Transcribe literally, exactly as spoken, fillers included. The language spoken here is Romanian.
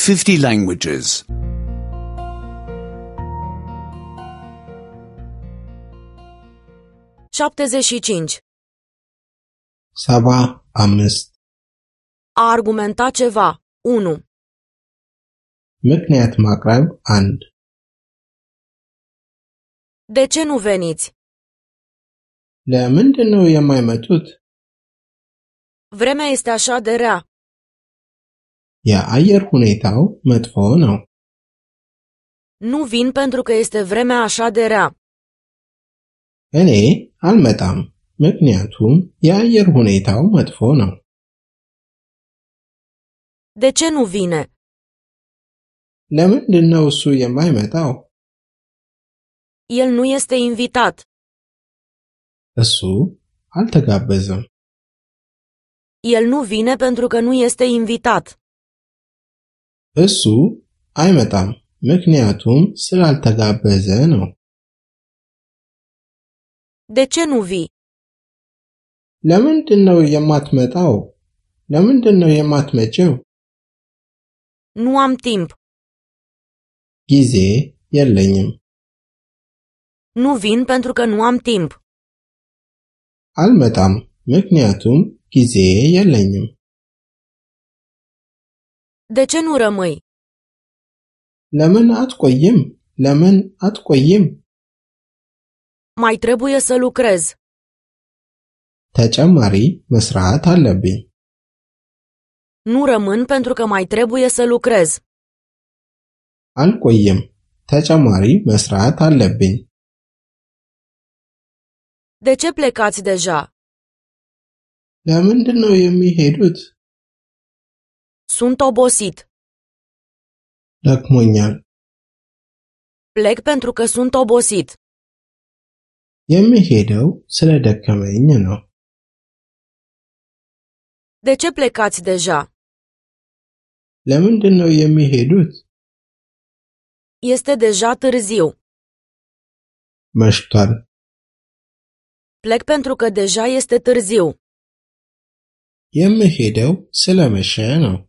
fifty languages. șaptezeci și cinci. ሰባ አምስት A argumenta ceva. unu. ምክንያት ማቅረብ አንድ De ce nu veniți? ለምንድን ነው የማይመጡት? Vremea este așa de rea. የአየር ሁኔታው መጥፎ ነው። Nu vin pentru că este vremea așa de rea. እኔ አልመጣም ምክንያቱም የአየር ሁኔታው መጥፎ ነው። De ce nu vine? ለምንድን ነው እሱ የማይመጣው? El nu este invitat. እሱ አልተጋበዘም። El nu vine pentru că nu este invitat. እሱ አይመጣም ምክንያቱም ስላልተጋበዘ ነው። De ce nu vii? ለምንድን ነው የማትመጣው? ለምንድን ነው የማትመጪው? Nu am timp. ጊዜ የለኝም። Nu vin pentru că nu am timp. አልመጣም ምክንያቱም ጊዜ የለኝም። De ce nu rămâi? ለምን አትቆይም? ለምን አትቆይም? Mai trebuie să lucrez. ተጨማሪ መስራት አለብኝ። Nu rămân pentru că mai trebuie să lucrez. አልቆይም ተጨማሪ መስራት አለብኝ። De ce plecați deja? ለምንድን ነው የሚሄዱት? Sunt obosit. ደክሞኛል። Plec pentru că sunt obosit. የሚሄደው ስለደከመኝ ነው። De ce plecați deja? ለምንድን ነው የሚሄዱት? Este deja târziu. መሽቷል። Plec pentru că deja este târziu. የሚሄደው ስለመሸ ነው።